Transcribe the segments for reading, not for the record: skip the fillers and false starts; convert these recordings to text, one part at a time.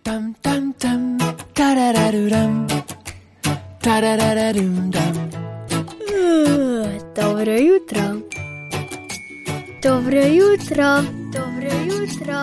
Tam tam tam, tarararuram, tarararum dam. Dobro jutro. Dobro jutro. Dobro jutro.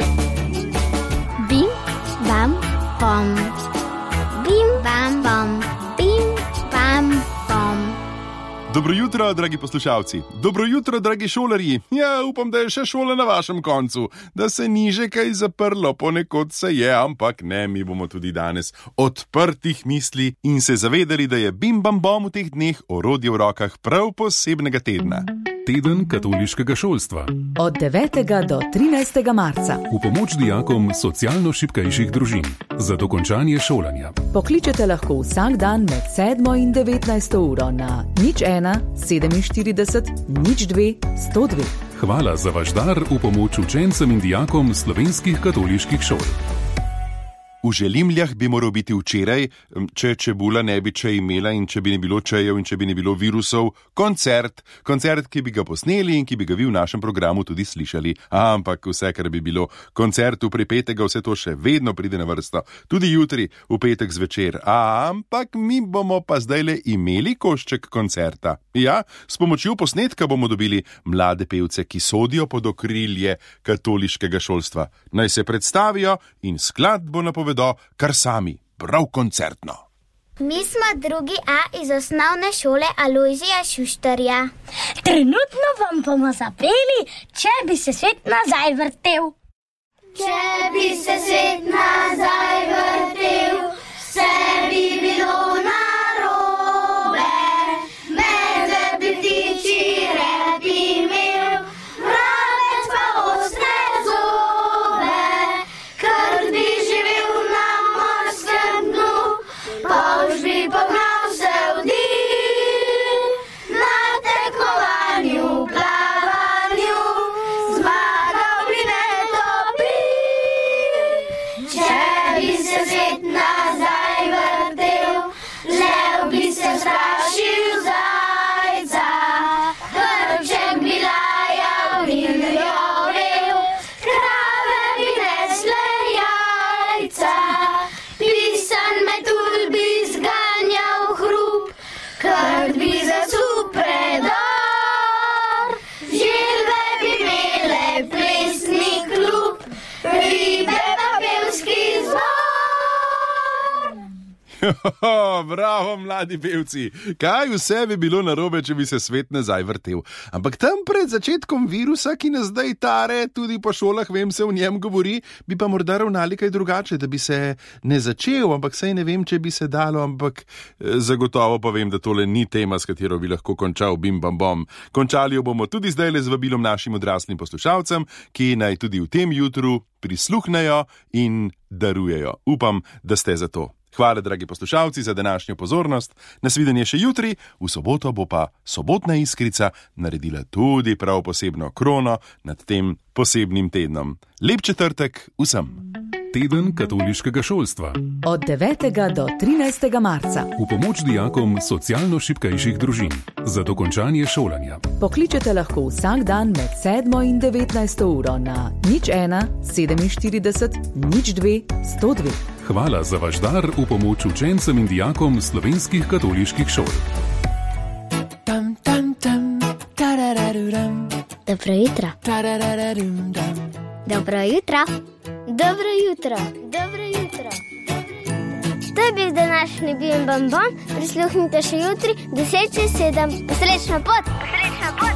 Bim, bam, bom. Bim, bam, bom. Bim, bam, bom. Dobro jutro, dragi poslušalci. Dobro jutro, dragi šolarji. Ja, upam, da je še šola na vašem koncu, da se ni že kaj zaprlo, ponekod se je, ampak ne, mi bomo tudi danes odprtih misli in se zavedali, da je Bim Bam Bom v teh dneh orodje v rokah prav posebnega tedna. Teden katoliškega šolstva. Od 9. do 13. marca. V pomoč dijakom socialno šibkejših družin. Za dokončanje šolanja. Pokličete lahko vsak dan med 7. in 19. uro na 01 47 02 102. Hvala za vaš dar v pomoč učencem in dijakom slovenskih katoliških šol. V Želimljah bi moral biti včeraj, če čebula ne bi če imela in če bi ne bilo čejev in če bi ne bilo virusov, koncert, ki bi ga posneli in ki bi ga vi v našem programu tudi slišali. Ampak vse, kar bi bilo koncertu pripetega, vse to še vedno pride na vrsto. Tudi jutri, v petek zvečer. Ampak mi bomo pa zdajle imeli košček koncerta. Ja, s pomočjo posnetka bomo dobili mlade pevce, ki sodijo pod okrilje katoliškega šolstva. Naj se predstavijo in skladbo napovedo kar sami, prav koncertno. Mi smo 2. A iz osnovne šole Alojzija Šuštarja. Trenutno vam bomo zapeli, če bi se svet nazaj vrtel. Če bi se svet nazaj vrtel, vse bi bilo narobe. Medved bi ptičji rep imel, vrabec pa ostre zobe. Krt bi živel na morskem dnu, polž bi pognal se v dim. Na tekmovanju, plavanju, zmagal bi netopir. Če bi se svet nazaj vrtel, lev bi se strašil zajca. Hrček bi lajal in jovel, krave bi nesle jajca. Pisan metulj bi zganjal hrup, krt bi zasul predor. Želve bi imele plesni klub, ribe pa pevski zbor. Bravo, mladi pevci. Kaj vse bi bilo narobe, če bi se svet nazaj vrtel? Ampak tam pred začetkom virusa, ki nas zdaj tare, tudi po šolah, vem, se o njem govori, bi pa morda ravnali kaj drugače, da bi se ne začel, ampak saj ne vem, če bi se dalo, ampak zagotovo pa vem, da tole ni tema, s katero bi lahko končal Bim Bam Bom. Končali jo bomo tudi zdajle z vabilom našim odraslim poslušalcem, ki naj tudi v tem jutru prisluhnejo in darujejo. Upam, da ste za to. Hvala, dragi poslušalci, za današnjo pozornost. Nasvidenje še jutri, v soboto bo pa sobotna iskrica naredila tudi prav posebno krono nad tem posebnim tednom. Lep četrtek vsem! Teden katoliškega šolstva. Od 9. do 13. marca. V pomoč dijakom socialno šibkejših družin. Za dokončanje šolanja. Pokličete lahko vsak dan med 7. in 19. uro na 01 47 02 102. Hvala za vaš dar v pomoč učencem in dijakom slovenskih katoliških šol. Tam tam tam, tarararuram, Dobro jutro. tarararum dam. Dobro jutro. Dobro jutro. Dobro jutro. To je bil današnji Bim Bam Bom. Prisluhnite še jutri 10:07. Srečno pot.